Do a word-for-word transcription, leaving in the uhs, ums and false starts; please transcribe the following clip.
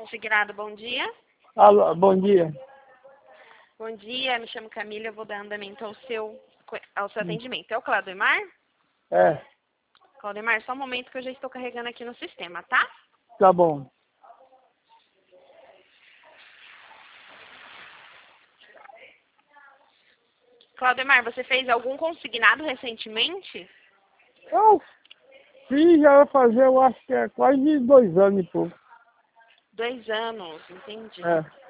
Consignado, bom dia. Alô, bom dia. Bom dia, me chamo Camila, eu vou dar andamento ao seu, ao seu atendimento. É o Claudemar? É, Claudemar, só um momento que eu já estou carregando aqui no sistema, tá? tá bom. Claudemar, você fez algum consignado recentemente? Eu fiz, já vai fazer, eu acho que é quase dois anos e pouco. Dois anos, entendi. É.